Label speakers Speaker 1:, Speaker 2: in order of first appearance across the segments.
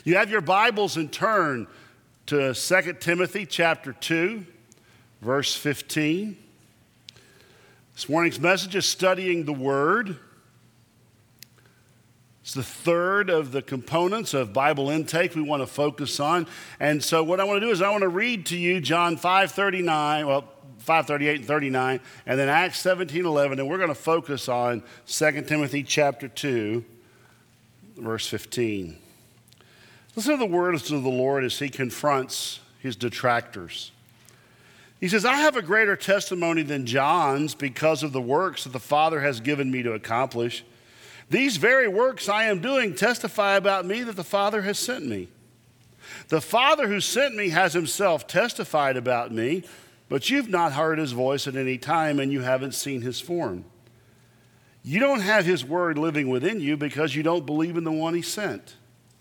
Speaker 1: You have your Bibles and turn to 2 Timothy chapter 2, verse 15. This morning's message is studying the Word. It's the third of the components of Bible intake we want to focus on. And so what I want to do is I want to read to you John 5:38 and 39, and then Acts 17:11, and we're going to focus on 2 Timothy chapter 2, verse 15. Listen to the words of the Lord as he confronts his detractors. He says, I have a greater testimony than John's because of the works that the Father has given me to accomplish. These very works I am doing testify about me that the Father has sent me. The Father who sent me has himself testified about me, but you've not heard his voice at any time, and you haven't seen his form. You don't have his word living within you because you don't believe in the one he sent.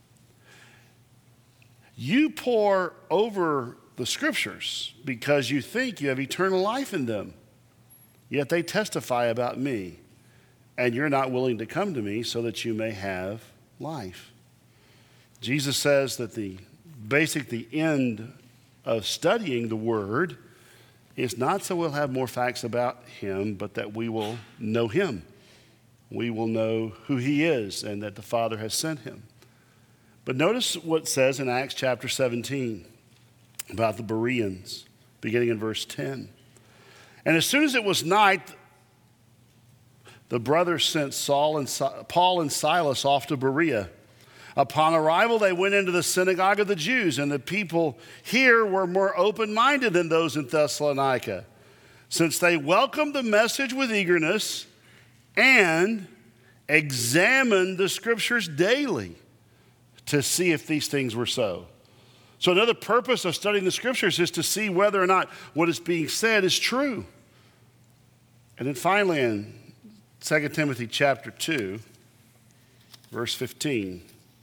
Speaker 1: You pore over the scriptures because you think you have eternal life in them, yet they testify about me, and you're not willing to come to me so that you may have life. Jesus says that the end of studying the Word is not so we'll have more facts about him, but that we will know him. We will know who he is and that the Father has sent him. But notice what it says in Acts chapter 17 about the Bereans, beginning in verse 10. And as soon as it was night, the brothers sent Paul and Silas off to Berea. Upon arrival, they went into the synagogue of the Jews, and the people here were more open-minded than those in Thessalonica, since they welcomed the message with eagerness and examined the scriptures daily to see if these things were so. So another purpose of studying the scriptures is to see whether or not what is being said is true. And then finally in 2 Timothy chapter 2, verse 15,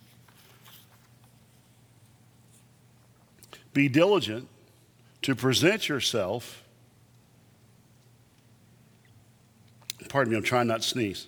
Speaker 1: be diligent to present yourself. Pardon me, I'm trying not to sneeze.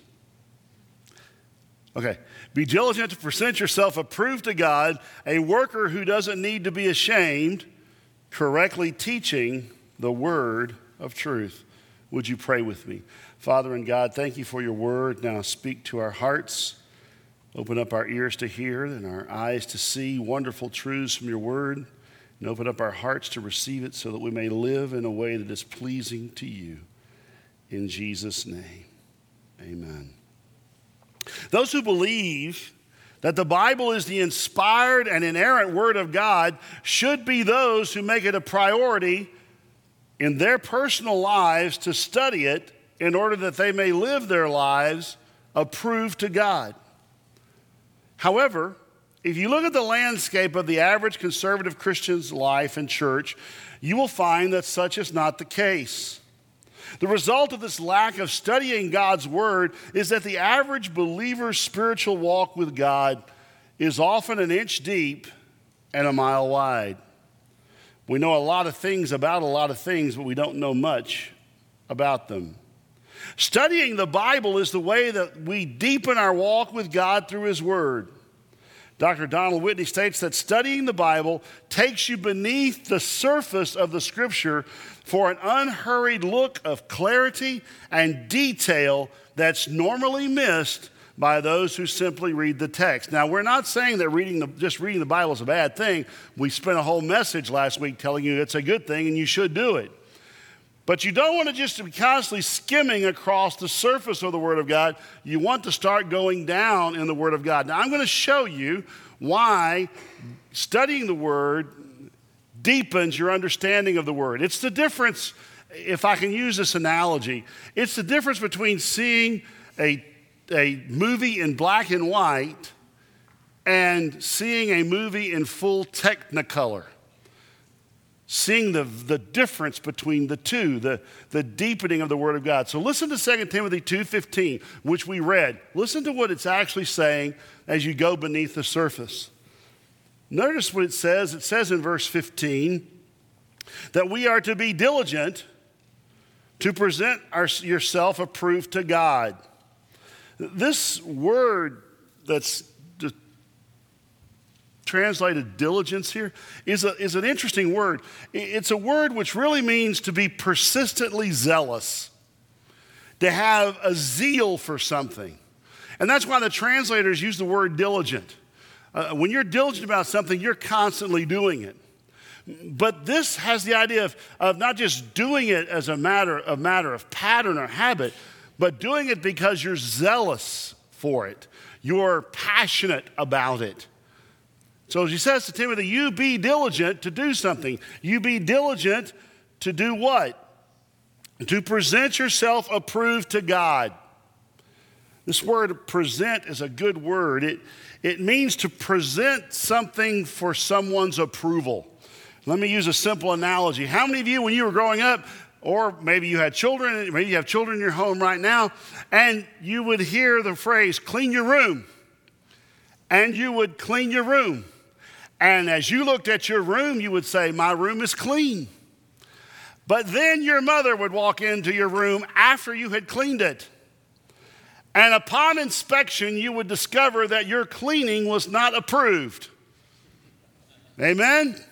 Speaker 1: Okay. Be diligent to present yourself approved to God, a worker who doesn't need to be ashamed, correctly teaching the word of truth. Would you pray with me? Father and God, thank you for your word. Now speak to our hearts. Open up our ears to hear and our eyes to see wonderful truths from your word. And open up our hearts to receive it so that we may live in a way that is pleasing to you. In Jesus' name, amen. Those who believe that the Bible is the inspired and inerrant Word of God should be those who make it a priority in their personal lives to study it in order that they may live their lives approved to God. However, if you look at the landscape of the average conservative Christian's life and church, you will find that such is not the case. The result of this lack of studying God's word is that the average believer's spiritual walk with God is often an inch deep and a mile wide. We know a lot of things about a lot of things, but we don't know much about them. Studying the Bible is the way that we deepen our walk with God through his word. Dr. Donald Whitney states that studying the Bible takes you beneath the surface of the scripture for an unhurried look of clarity and detail that's normally missed by those who simply read the text. Now, we're not saying that just reading the Bible is a bad thing. We spent a whole message last week telling you it's a good thing and you should do it. But you don't want to just be constantly skimming across the surface of the Word of God. You want to start going down in the Word of God. Now, I'm going to show you why studying the Word deepens your understanding of the Word. It's the difference, if I can use this analogy, it's the difference between seeing a movie in black and white and seeing a movie in full Technicolor. Seeing the difference between the two, the deepening of the Word of God. So listen to 2 Timothy 2:15, which we read. Listen to what it's actually saying as you go beneath the surface. Notice what it says. It says in verse 15 that we are to be diligent to present yourself approved to God. This word that's translated diligence here is an interesting word. It's a word which really means to be persistently zealous, to have a zeal for something. And that's why the translators use the word diligent. When you're diligent about something, you're constantly doing it. But this has the idea of not just doing it as a matter of pattern or habit, but doing it because you're zealous for it. You're passionate about it. So as he says to Timothy, you be diligent to do something. You be diligent to do what? To present yourself approved to God. This word present is a good word. It means to present something for someone's approval. Let me use a simple analogy. How many of you, when you were growing up, or maybe you had children, maybe you have children in your home right now, and you would hear the phrase, clean your room. And you would clean your room. And as you looked at your room, you would say, my room is clean. But then your mother would walk into your room after you had cleaned it. And upon inspection, you would discover that your cleaning was not approved. Amen?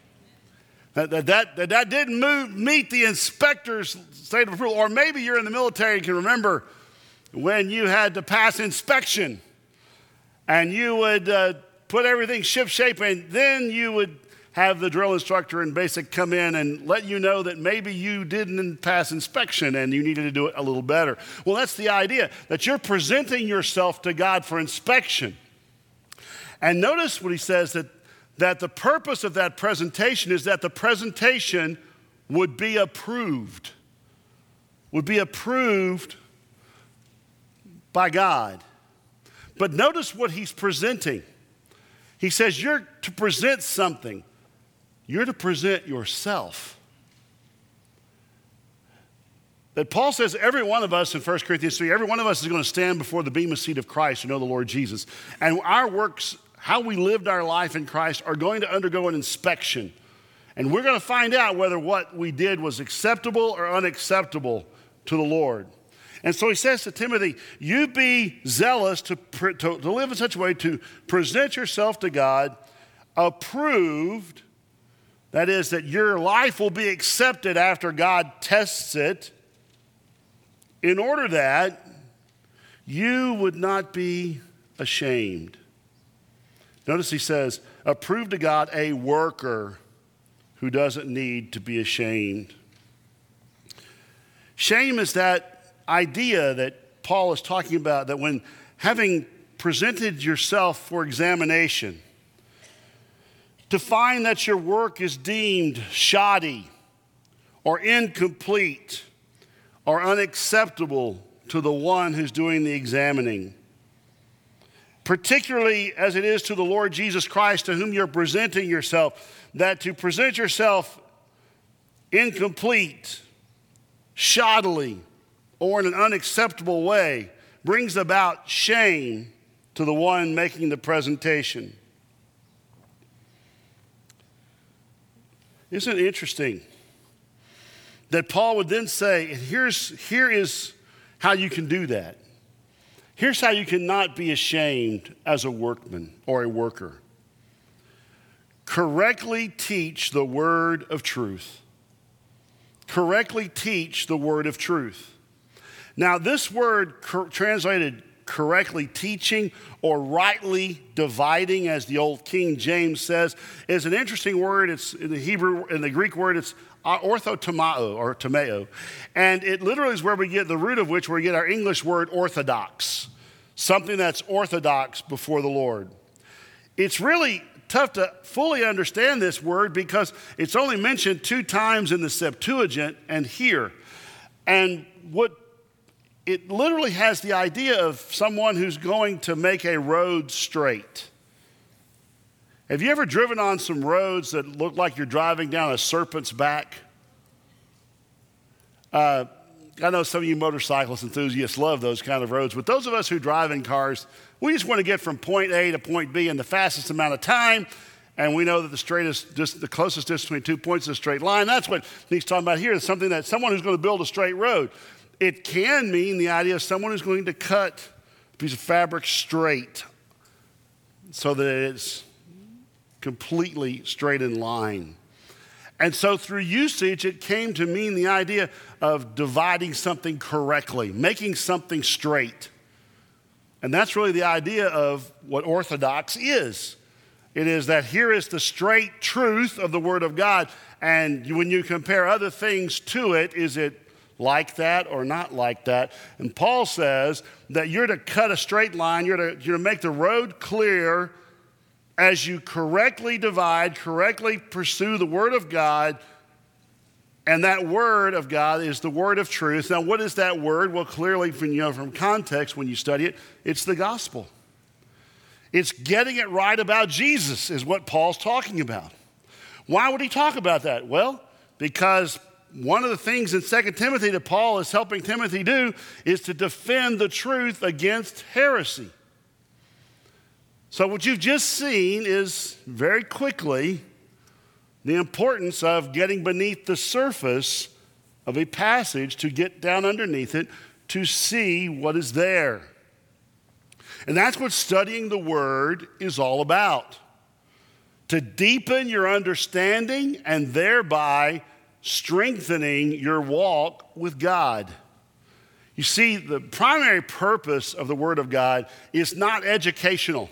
Speaker 1: That didn't meet the inspector's state of approval. Or maybe you're in the military and can remember when you had to pass inspection and you would put everything ship-shape, and then you would have the drill instructor in basic come in and let you know that maybe you didn't pass inspection and you needed to do it a little better. Well, that's the idea, that you're presenting yourself to God for inspection. And notice what he says, that the purpose of that presentation is that the presentation would be approved by God. But notice what he's presenting. He says you're to present something. You're to present yourself. That Paul says every one of us in 1 Corinthians 3, every one of us is going to stand before the bema seat of Christ to know the Lord Jesus. And our works, how we lived our life in Christ, are going to undergo an inspection. And we're going to find out whether what we did was acceptable or unacceptable to the Lord. And so he says to Timothy, you be zealous to live in such a way to present yourself to God approved. That is, that your life will be accepted after God tests it, in order that you would not be ashamed. Notice he says, approved to God, a worker who doesn't need to be ashamed. Shame is that idea that Paul is talking about, that when having presented yourself for examination, to find that your work is deemed shoddy or incomplete or unacceptable to the one who's doing the examining, particularly as it is to the Lord Jesus Christ, to whom you're presenting yourself, that to present yourself incomplete, shoddily, or in an unacceptable way brings about shame to the one making the presentation. Isn't it interesting that Paul would then say, here is how you can do that. Here's how you cannot be ashamed as a workman or a worker. Correctly teach the word of truth. Correctly teach the word of truth. Now, this word translated correctly teaching or rightly dividing, as the old King James says, is an interesting word. It's in the Greek word, it's orthotomao or tomeo. And it literally is where we get the root of which we get our English word orthodox, something that's orthodox before the Lord. It's really tough to fully understand this word because it's only mentioned 2 times in the Septuagint and here. And what it literally has the idea of someone who's going to make a road straight. Have you ever driven on some roads that look like you're driving down a serpent's back? I know some of you motorcyclist enthusiasts love those kind of roads, but those of us who drive in cars, we just want to get from point A to point B in the fastest amount of time, and we know that the closest distance between 2 points is a straight line. That's what he's talking about here, is something that someone who's going to build a straight road. It can mean the idea of someone who's going to cut a piece of fabric straight so that it's completely straight in line. And so through usage, it came to mean the idea of dividing something correctly, making something straight. And that's really the idea of what orthodox is. It is that here is the straight truth of the Word of God. And when you compare other things to it, is it like that or not like that? And Paul says that you're to cut a straight line, you're to make the road clear as you correctly divide, correctly pursue the Word of God. And that Word of God is the Word of truth. Now, what is that Word? Well, clearly, from context, when you study it, it's the gospel. It's getting it right about Jesus is what Paul's talking about. Why would he talk about that? Well, because one of the things in 2 Timothy that Paul is helping Timothy do is to defend the truth against heresy. So what you've just seen is very quickly the importance of getting beneath the surface of a passage to get down underneath it to see what is there. And that's what studying the Word is all about. To deepen your understanding and thereby strengthening your walk with God. You see, the primary purpose of the Word of God is not educational.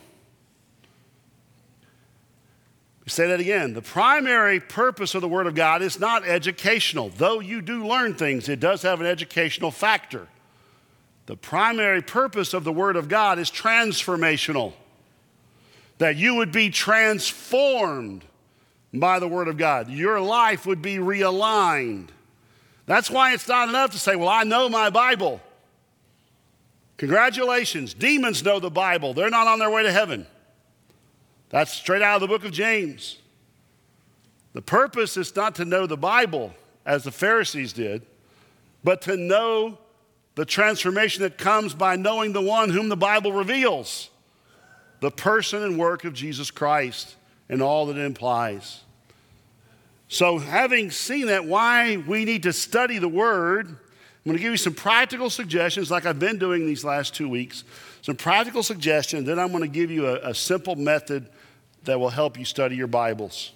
Speaker 1: Say that again. The primary purpose of the Word of God is not educational. Though you do learn things, it does have an educational factor. The primary purpose of the Word of God is transformational. That you would be transformed by the Word of God. Your life would be realigned. That's why it's not enough to say, well, I know my Bible. Congratulations. Demons know the Bible. They're not on their way to heaven. That's straight out of the book of James. The purpose is not to know the Bible, as the Pharisees did, but to know the transformation that comes by knowing the one whom the Bible reveals, the person and work of Jesus Christ and all that it implies. So having seen that, why we need to study the Word, I'm going to give you some practical suggestions like I've been doing these last 2 weeks. Some practical suggestions, then I'm going to give you a simple method that will help you study your Bibles.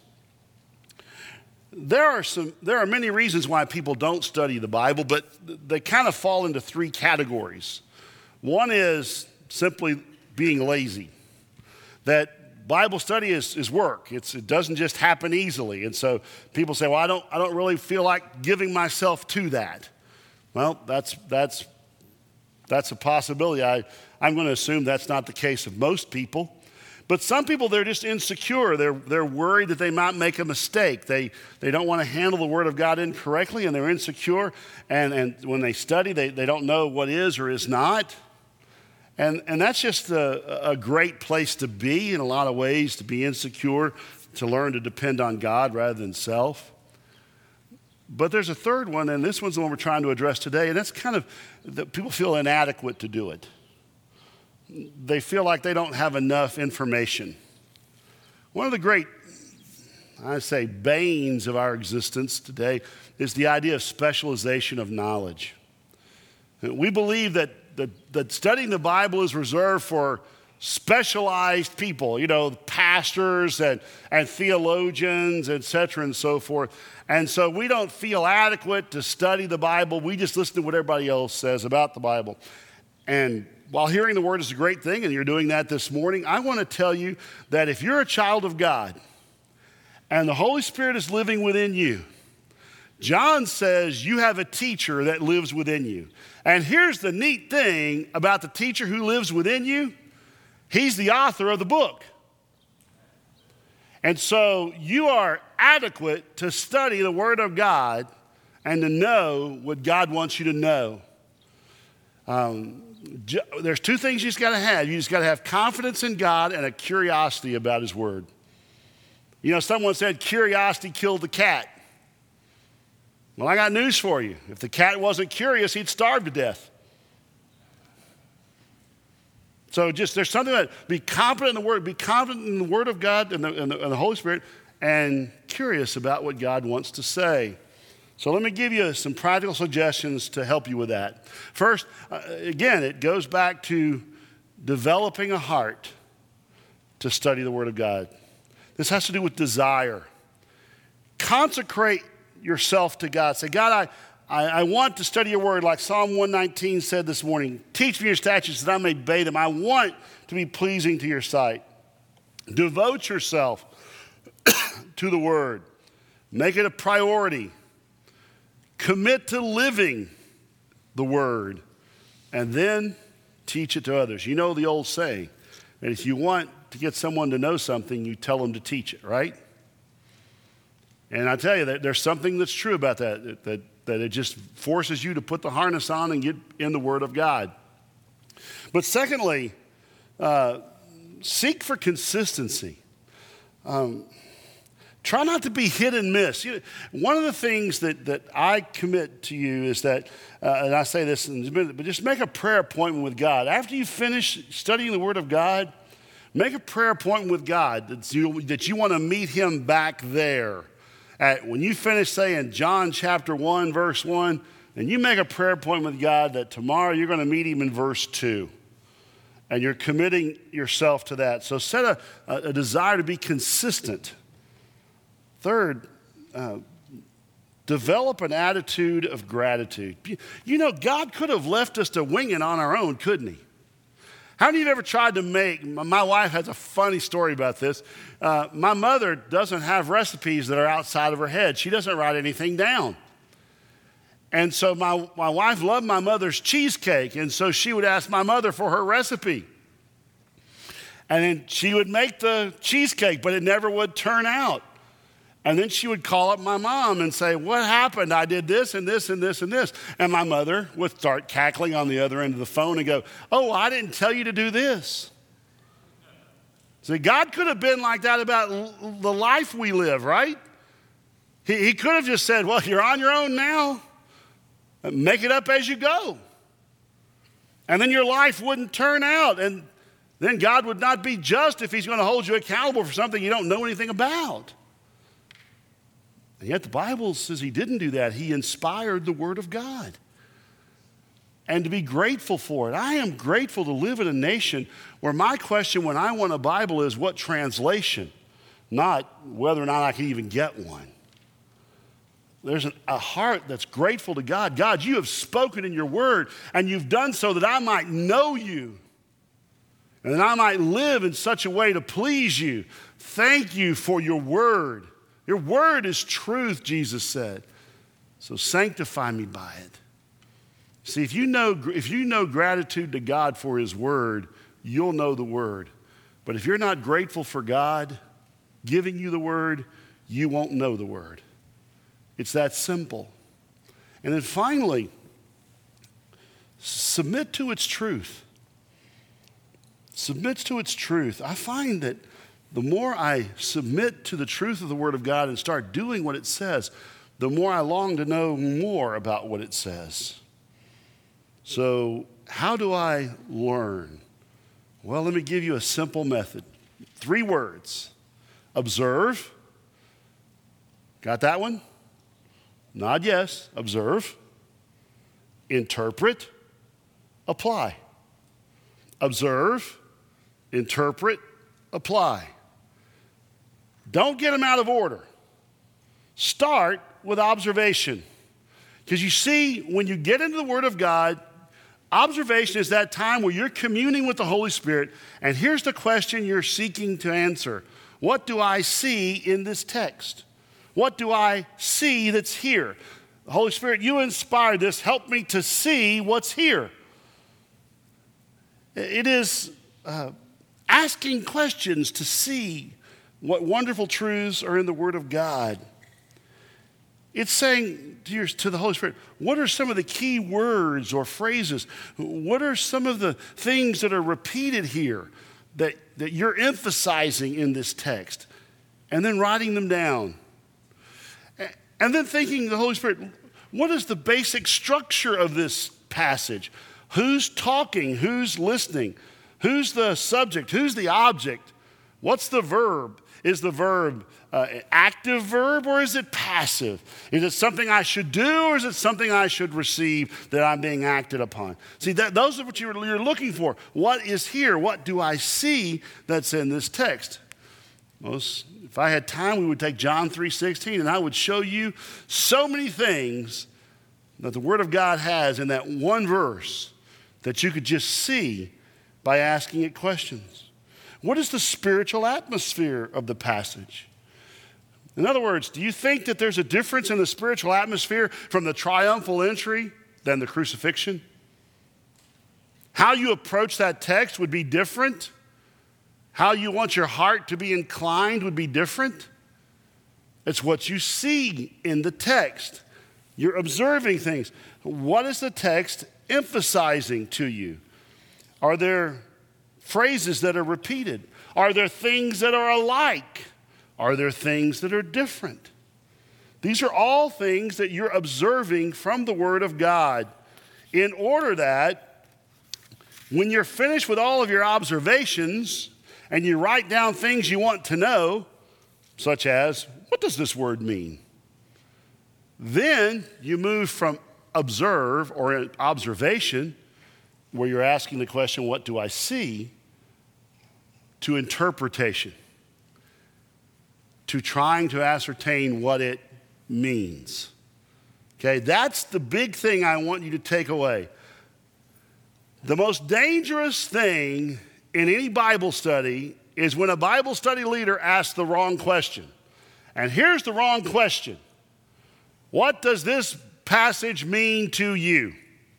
Speaker 1: There are many reasons why people don't study the Bible, but they kind of fall into 3 categories. One is simply being lazy. That Bible study is work. It doesn't just happen easily. And so people say, well, I don't really feel like giving myself to that. Well, that's a possibility. I'm going to assume that's not the case of most people. But some people, they're just insecure. They're worried that they might make a mistake. They don't want to handle the Word of God incorrectly, and they're insecure. And when they study, they don't know what is or is not. And that's just a great place to be in a lot of ways, to be insecure, to learn to depend on God rather than self. But there's a third one, and this one's the one we're trying to address today, and that's kind of that people feel inadequate to do it. They feel like they don't have enough information. One of the great, banes of our existence today is the idea of specialization of knowledge. We believe that studying the Bible is reserved for specialized people, pastors and theologians, et cetera, and so forth. And so we don't feel adequate to study the Bible. We just listen to what everybody else says about the Bible. And while hearing the Word is a great thing, and you're doing that this morning, I want to tell you that if you're a child of God and the Holy Spirit is living within you, John says you have a teacher that lives within you. And here's the neat thing about the teacher who lives within you. He's the author of the book. And so you are adequate to study the Word of God and to know what God wants you to know. There's 2 things you just got to have. You just got to have confidence in God and a curiosity about His Word. Someone said curiosity killed the cat. Well, I got news for you. If the cat wasn't curious, he'd starve to death. So there's something that be confident in the Word, be confident in the Word of God and the Holy Spirit, and curious about what God wants to say. So let me give you some practical suggestions to help you with that. First, again, it goes back to developing a heart to study the Word of God. This has to do with desire. Consecrate yourself to God. Say, God, I want to study your word like Psalm 119 said this morning. Teach me your statutes that I may obey them. I want to be pleasing to your sight. Devote yourself to the word. Make it a priority. Commit to living the word. And then teach it to others. You know the old saying that if you want to get someone to know something, you tell them to teach it, right? And I tell you that there's something that's true about that it just forces you to put the harness on and get in the Word of God. But secondly, seek for consistency. Try not to be hit and miss. One of the things that I commit to you is that, and I say this in a minute, but just make a prayer appointment with God. After you finish studying the Word of God, make a prayer appointment with God that you want to meet Him back there. When you finish saying John chapter 1, verse 1, and you make a prayer appointment with God that tomorrow you're going to meet Him in verse 2. And you're committing yourself to that. So set a desire to be consistent. Third, develop an attitude of gratitude. You know, God could have left us to wing it on our own, couldn't He? How many of you ever tried to make, my wife has a funny story about this. My mother doesn't have recipes that are outside of her head. She doesn't write anything down. And so my wife loved my mother's cheesecake, and so she would ask my mother for her recipe. And then she would make the cheesecake, but it never would turn out. And then she would call up my mom and say, what happened? I did this and this and this and this. And my mother would start cackling on the other end of the phone and go, oh, I didn't tell you to do this. See, God could have been like that about the life we live, right? He could have just said, well, you're on your own now. Make it up as you go. And then your life wouldn't turn out. And then God would not be just if He's going to hold you accountable for something you don't know anything about. And yet the Bible says He didn't do that. He inspired the Word of God. And to be grateful for it. I am grateful to live in a nation where my question when I want a Bible is what translation, not whether or not I can even get one. There's a heart that's grateful to God. God, you have spoken in your word, and you've done so that I might know you, and that I might live in such a way to please you. Thank you for your word. Your word is truth, Jesus said. So sanctify me by it. See, if you know gratitude to God for His word, you'll know the word. But if you're not grateful for God giving you the word, you won't know the word. It's that simple. And then finally, submit to its truth. Submit to its truth. I find that the more I submit to the truth of the Word of God and start doing what it says, the more I long to know more about what it says. So how do I learn? Well, let me give you a simple method. 3 words. Observe. Got that one? Nod yes. Observe. Interpret. Apply. Observe. Interpret. Apply. Don't get them out of order. Start with observation. Because you see, when you get into the Word of God, observation is that time where you're communing with the Holy Spirit, and here's the question you're seeking to answer. What do I see in this text? What do I see that's here? The Holy Spirit, you inspired this. Help me to see what's here. It is asking questions to see what wonderful truths are in the Word of God. It's saying to the Holy Spirit, what are some of the key words or phrases? What are some of the things that are repeated here that you're emphasizing in this text? And then writing them down. And then thinking the Holy Spirit, what is the basic structure of this passage? Who's talking? Who's listening? Who's the subject? Who's the object? What's the verb? Is the verb an active verb or is it passive? Is it something I should do or is it something I should receive that I'm being acted upon? See, those are what you're looking for. What is here? What do I see that's in this text? If I had time, we would take John 3:16, and I would show you so many things that the Word of God has in that one verse that you could just see by asking it questions. What is the spiritual atmosphere of the passage? In other words, do you think that there's a difference in the spiritual atmosphere from the triumphal entry than the crucifixion? How you approach that text would be different. How you want your heart to be inclined would be different. It's what you see in the text. You're observing things. What is the text emphasizing to you? Are there phrases that are repeated? Are there things that are alike? Are there things that are different? These are all things that you're observing from the Word of God in order that when you're finished with all of your observations and you write down things you want to know, such as, what does this word mean? Then you move from observe or observation, where you're asking the question, what do I see, to interpretation, to trying to ascertain what it means. Okay, that's the big thing I want you to take away. The most dangerous thing in any Bible study is when a Bible study leader asks the wrong question. And here's the wrong question. What does this passage mean to you?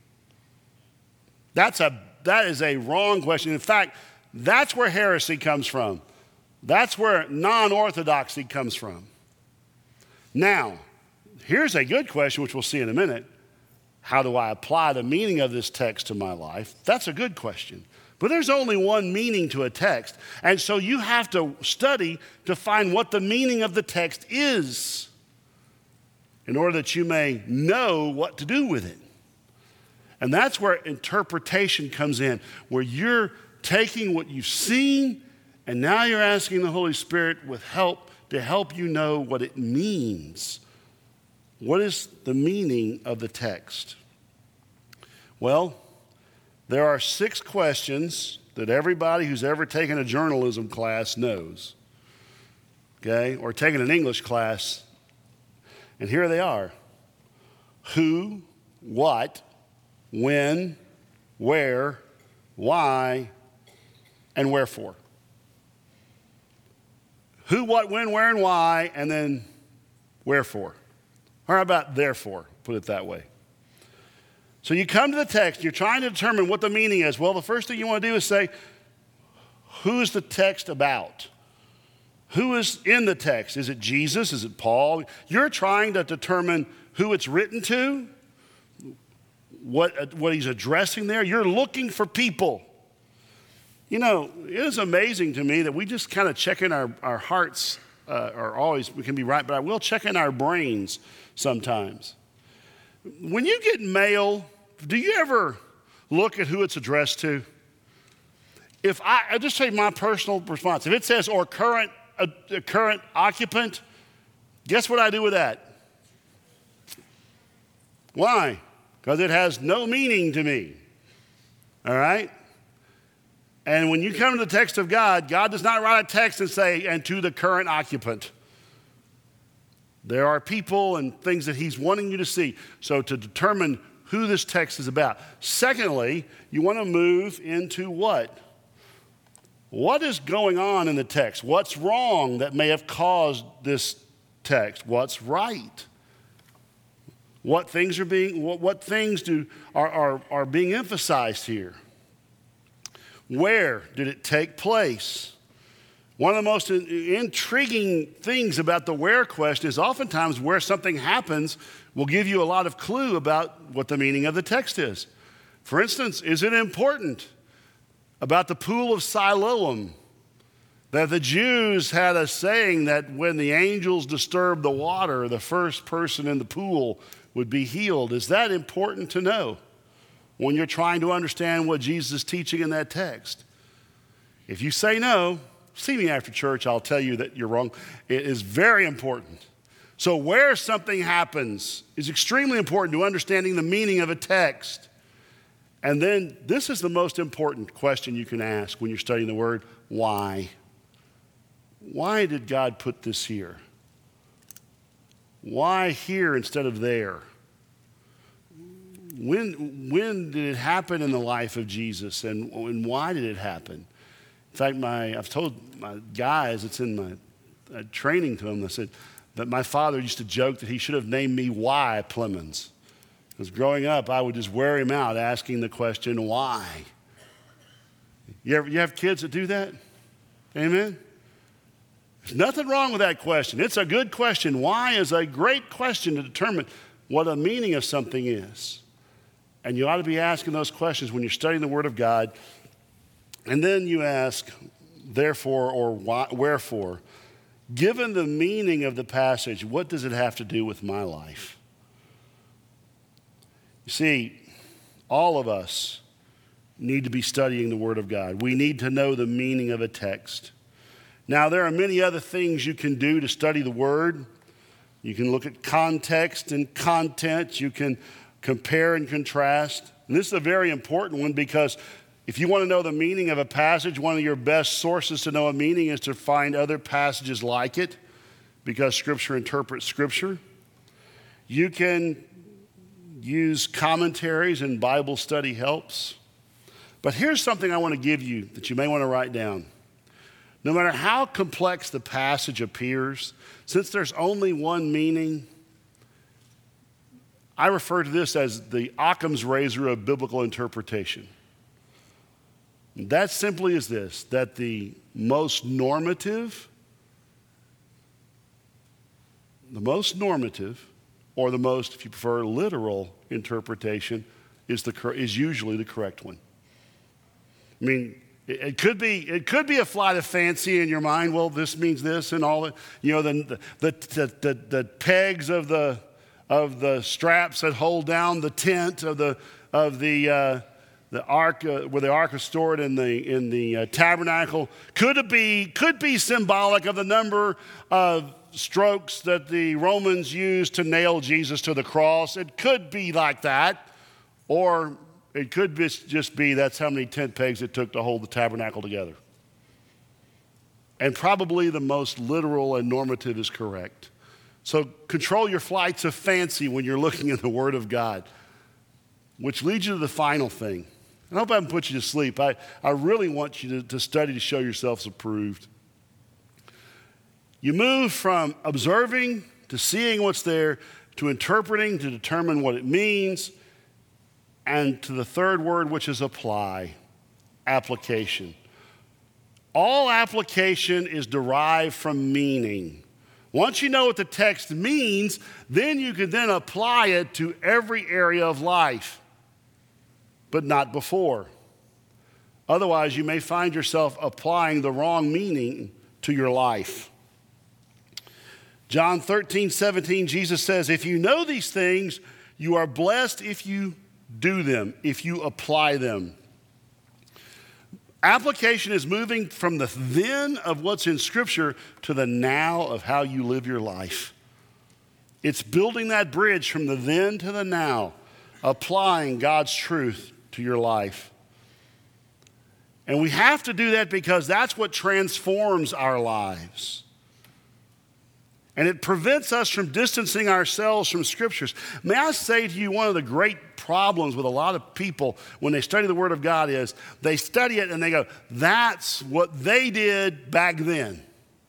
Speaker 1: That is a wrong question. In fact, that's where heresy comes from. That's where non-orthodoxy comes from. Now, here's a good question, which we'll see in a minute. How do I apply the meaning of this text to my life? That's a good question. But there's only one meaning to a text. And so you have to study to find what the meaning of the text is in order that you may know what to do with it. And that's where interpretation comes in, where you're taking what you've seen and now you're asking the Holy Spirit with help to help you know what it means. What is the meaning of the text? Well, there are 6 questions that everybody who's ever taken a journalism class knows, okay, or taken an English class, and here they are. Who, what, when, where, why, and wherefore. Who, what, when, where, and why, and then wherefore. Or how about therefore, put it that way. So you come to the text, you're trying to determine what the meaning is. Well, the first thing you want to do is say, who is the text about? Who is in the text? Is it Jesus? Is it Paul? You're trying to determine who it's written to, what he's addressing there. You're looking for people. You know, it is amazing to me that we just kind of check in our hearts, or always, we can be right, but I will check in our brains sometimes. When you get mail, do you ever look at who it's addressed to? I'll just say my personal response. If it says, or current occupant, guess what I do with that? Why? Because it has no meaning to me. All right? And when you come to the text of God, God does not write a text and say, and to the current occupant. There are people and things that he's wanting you to see. So to determine who this text is about. Secondly, you want to move into what? What is going on in the text? What's wrong that may have caused this text? What's right? What things are being emphasized here? Where did it take place? One of the most intriguing things about the where question is oftentimes where something happens will give you a lot of clue about what the meaning of the text is. For instance, is it important about the pool of Siloam that the Jews had a saying that when the angels disturbed the water, the first person in the pool would be healed? Is that important to know when you're trying to understand what Jesus is teaching in that text? If you say no, see me after church, I'll tell you that you're wrong. It is very important. So where something happens is extremely important to understanding the meaning of a text. And then this is the most important question you can ask when you're studying the word, why? why did God put this here? Why here instead of there? When did it happen in the life of Jesus, and why did it happen? In fact, I've told my guys, it's in my training to them, I said that my father used to joke that he should have named me Why Plemons. Because growing up, I would just wear him out asking the question, why? You have kids that do that? Amen? There's nothing wrong with that question. It's a good question. Why is a great question to determine what the meaning of something is. And you ought to be asking those questions when you're studying the Word of God. And then you ask, therefore, or why, wherefore. Given the meaning of the passage, what does it have to do with my life? You see, all of us need to be studying the Word of God. We need to know the meaning of a text. Now, there are many other things you can do to study the Word. You can look at context and content. You can compare and contrast. And this is a very important one because if you want to know the meaning of a passage, one of your best sources to know a meaning is to find other passages like it, because Scripture interprets Scripture. You can use commentaries and Bible study helps. But here's something I want to give you that you may want to write down. No matter how complex the passage appears, since there's only one meaning, I refer to this as the Occam's razor of biblical interpretation. That simply is this, that the most normative, or the most, if you prefer, literal interpretation is usually the correct one. I mean, it could be a flight of fancy in your mind. Well, this means this and all that. You know, the pegs of the straps that hold down the tent of the ark, where the ark is stored in the tabernacle, could be symbolic of the number of strokes that the Romans used to nail Jesus to the cross. It could be like that, or it could just be that's how many tent pegs it took to hold the tabernacle together. And probably the most literal and normative is correct. So control your flights of fancy when you're looking at the Word of God, which leads you to the final thing. I hope I haven't put you to sleep. I really want you to study to show yourselves approved. You move from observing to seeing what's there to interpreting to determine what it means, and to the third word, which is apply, application. All application is derived from meaning. Once you know what the text means, then you can then apply it to every area of life, but not before. Otherwise, you may find yourself applying the wrong meaning to your life. John 13:17, Jesus says, if you know these things, you are blessed if you do them, if you apply them. Application is moving from the then of what's in Scripture to the now of how you live your life. It's building that bridge from the then to the now, applying God's truth to your life. And we have to do that because that's what transforms our lives. And it prevents us from distancing ourselves from Scriptures. May I say to you, one of the great problems with a lot of people when they study the Word of God is they study it and they go, that's what they did back then.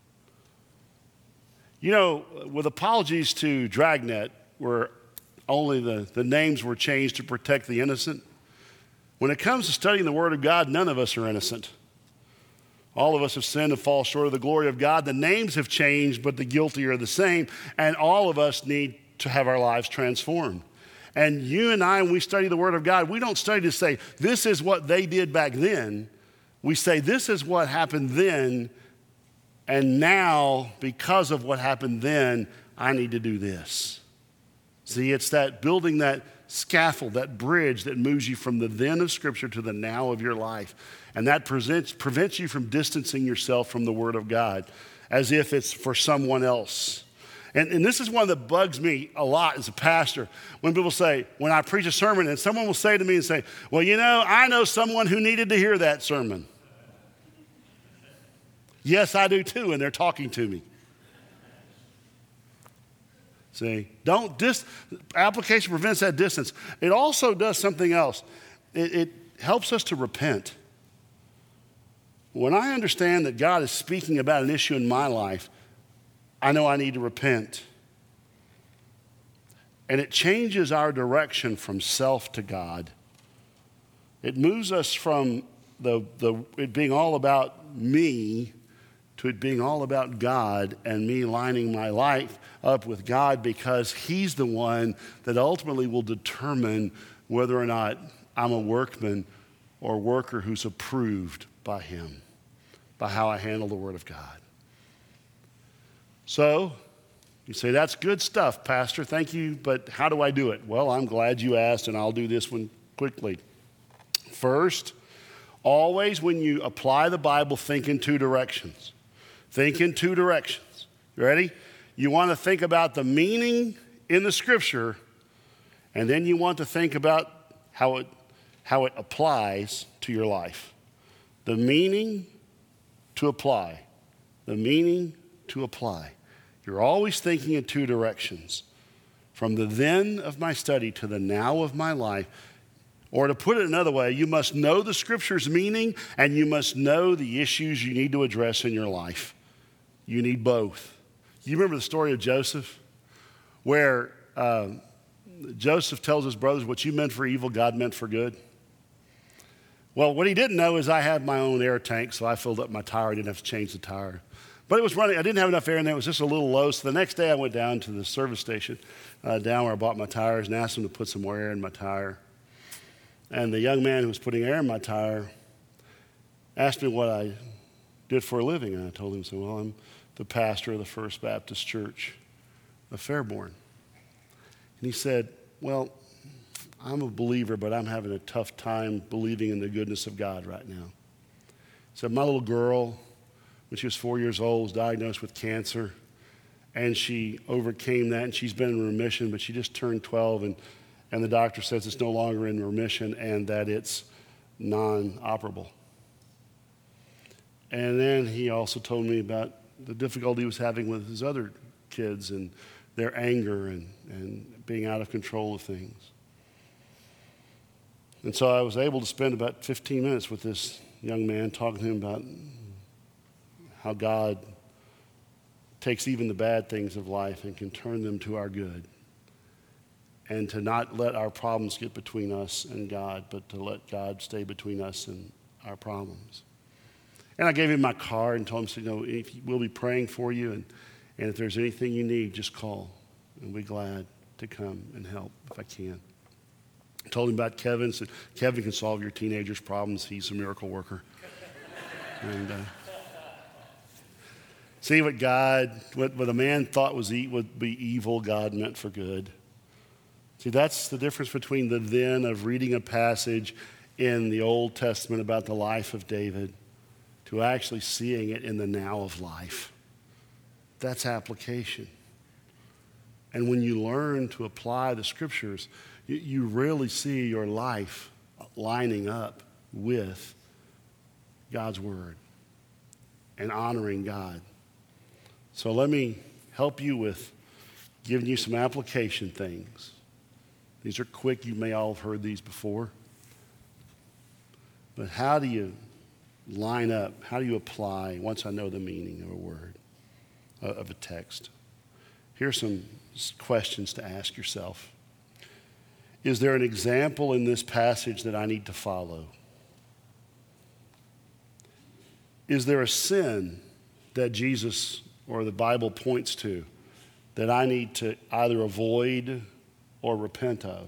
Speaker 1: You know, with apologies to Dragnet, where only the names were changed to protect the innocent, when it comes to studying the Word of God, none of us are innocent. All of us have sinned and fall short of the glory of God. The names have changed, but the guilty are the same. And all of us need to have our lives transformed. And you and I, when we study the Word of God, we don't study to say, this is what they did back then. We say, this is what happened then. And now, because of what happened then, I need to do this. See, it's that building that scaffold, that bridge that moves you from the then of Scripture to the now of your life. And that prevents you from distancing yourself from the Word of God as if it's for someone else. And this is one that bugs me a lot as a pastor. When people say, when I preach a sermon, and someone will say to me and say, well, you know, I know someone who needed to hear that sermon. Yes, I do too, and they're talking to me. See, application prevents that distance. It also does something else. It helps us to repent. When I understand that God is speaking about an issue in my life, I know I need to repent. And it changes our direction from self to God. It moves us from it being all about me to it being all about God and me lining my life up with God, because he's the one that ultimately will determine whether or not I'm a workman or worker who's approved by him, by how I handle the Word of God. So, you say, that's good stuff, Pastor, thank you, but how do I do it? Well, I'm glad you asked, and I'll do this one quickly. First, always when you apply the Bible, think in two directions. Think in two directions. You ready? You want to think about the meaning in the Scripture, and then you want to think about how it applies to your life. The meaning to apply. The meaning to apply. You're always thinking in two directions. From the then of my study to the now of my life. Or to put it another way, you must know the Scripture's meaning and you must know the issues you need to address in your life. You need both. You remember the story of Joseph? Where Joseph tells his brothers, what you meant for evil, God meant for good. Well, what he didn't know is I had my own air tank, so I filled up my tire. I didn't have to change the tire. But it was running. I didn't have enough air in there. It was just a little low. So the next day I went down to the service station down where I bought my tires and asked them to put some more air in my tire. And the young man who was putting air in my tire asked me what I did for a living. And I told him, well, I'm the pastor of the First Baptist Church of Fairborn. And he said, well, I'm a believer, but I'm having a tough time believing in the goodness of God right now. He said, my little girl, when she was 4 years old, was diagnosed with cancer, and she overcame that, and she's been in remission, but she just turned 12, and the doctor says it's no longer in remission and that it's non-operable. And then he also told me about the difficulty he was having with his other kids and their anger and being out of control of things. And so I was able to spend about 15 minutes with this young man, talking to him about how God takes even the bad things of life and can turn them to our good. And to not let our problems get between us and God, but to let God stay between us and our problems. And I gave him my card and told him, we'll be praying for you, and if there's anything you need, just call. And we'll be glad to come and help if I can. I told him about Kevin. Said, Kevin can solve your teenager's problems. He's a miracle worker. And see what a man thought would be evil, God meant for good. See, that's the difference between the then of reading a passage in the Old Testament about the life of David to actually seeing it in the now of life. That's application. And when you learn to apply the Scriptures, you really see your life lining up with God's Word and honoring God. So let me help you with giving you some application things. These are quick. You may all have heard these before. But how do you line up? How do you apply once I know the meaning of a word, of a text? Here's some questions to ask yourself. Is there an example in this passage that I need to follow? Is there a sin that Jesus or the Bible points to that I need to either avoid or repent of?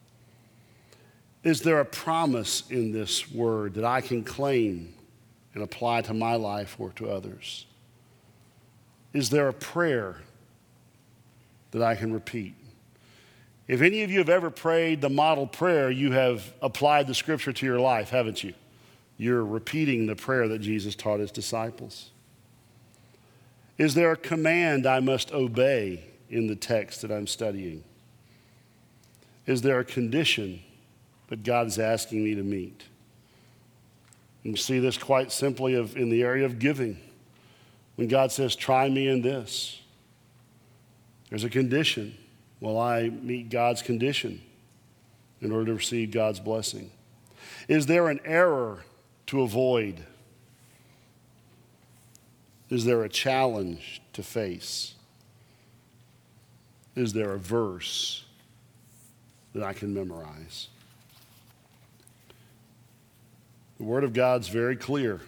Speaker 1: Is there a promise in this word that I can claim and apply to my life or to others? Is there a prayer that I can repeat? If any of you have ever prayed the model prayer, you have applied the Scripture to your life, haven't you? You're repeating the prayer that Jesus taught his disciples. Is there a command I must obey in the text that I'm studying? Is there a condition that God is asking me to meet? And you see this quite simply in the area of giving. When God says, try me in this, there's a condition. Will I meet God's condition in order to receive God's blessing? Is there an error to avoid? Is there a challenge to face? Is there a verse that I can memorize? The Word of God's very clear.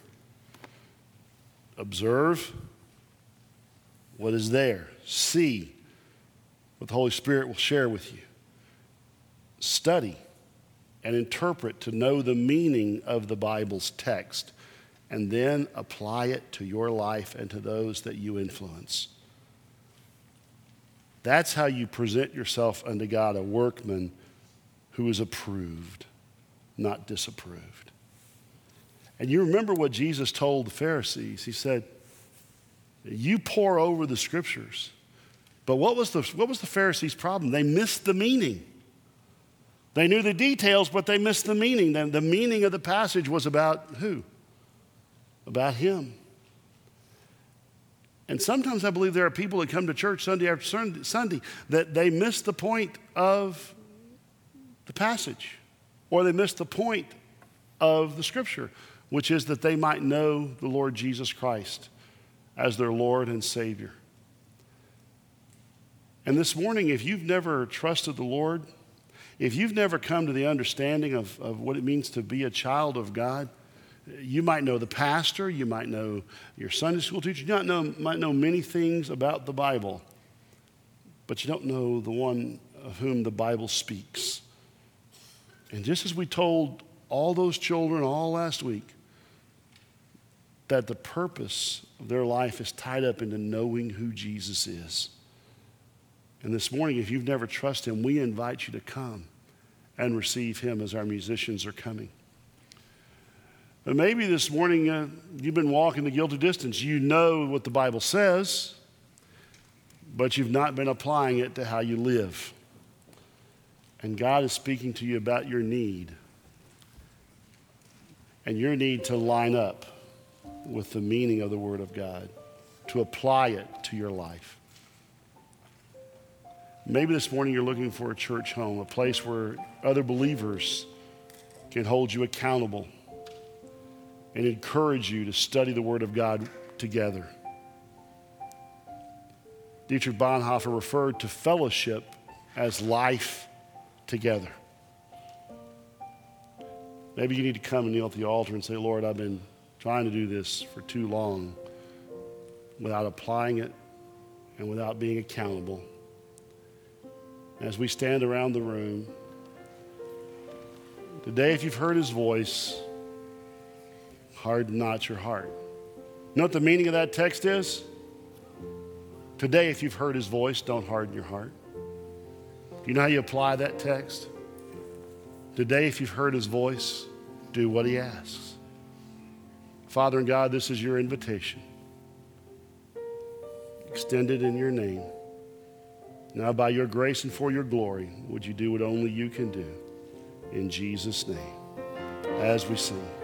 Speaker 1: Observe what is there. See what the Holy Spirit will share with you. Study and interpret to know the meaning of the Bible's text, and then apply it to your life and to those that you influence. That's how you present yourself unto God, a workman who is approved, not disapproved. And you remember what Jesus told the Pharisees. He said, you pore over the scriptures. But what was the Pharisees' problem? They missed the meaning. They knew the details, but they missed the meaning. The meaning of the passage was about who? About him. And sometimes I believe there are people that come to church Sunday after Sunday that they miss the point of the passage, or they miss the point of the scripture, which is that they might know the Lord Jesus Christ as their Lord and Savior. And this morning, if you've never trusted the Lord, if you've never come to the understanding of what it means to be a child of God, you might know the pastor, you might know your Sunday school teacher, you might know many things about the Bible, but you don't know the one of whom the Bible speaks. And just as we told all those children all last week, that the purpose of their life is tied up into knowing who Jesus is. And this morning, if you've never trusted him, we invite you to come and receive him as our musicians are coming. But maybe this morning you've been walking the guilty distance. You know what the Bible says, but you've not been applying it to how you live. And God is speaking to you about your need. And your need to line up with the meaning of the Word of God, to apply it to your life. Maybe this morning you're looking for a church home, a place where other believers can hold you accountable and encourage you to study the Word of God together. Dietrich Bonhoeffer referred to fellowship as life together. Maybe you need to come and kneel at the altar and say, Lord, I've been trying to do this for too long without applying it and without being accountable. As we stand around the room, today if you've heard his voice, harden not your heart. You know what the meaning of that text is? Today if you've heard his voice, don't harden your heart. Do you know how you apply that text? Today if you've heard his voice, do what he asks. Father and God, this is your invitation. Extended in your name. Now by your grace and for your glory, would you do what only you can do? In Jesus' name, as we sing.